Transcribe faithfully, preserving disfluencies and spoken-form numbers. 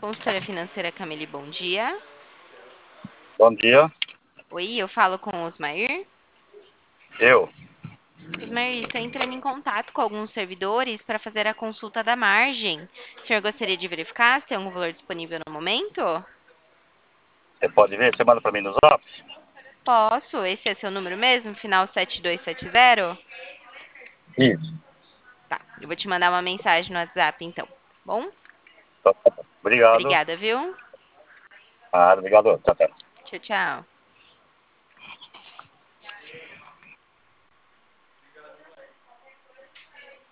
Consultora financeira Camille, bom dia. Bom dia, Oi, eu falo com o Osmair. eu. Osmair, estou entrando em contato com alguns servidores para fazer a consulta da margem. O senhor gostaria de verificar se tem algum valor disponível no momento? Você pode ver? Você manda para mim no zap? Posso, esse é seu número mesmo, final sete dois sete zero? Isso. Tá, eu vou te mandar uma mensagem no WhatsApp então, bom? Então, tá bom. Obrigado. Obrigada, viu? Ah, obrigado. Tchau, tchau. Tchau, tchau.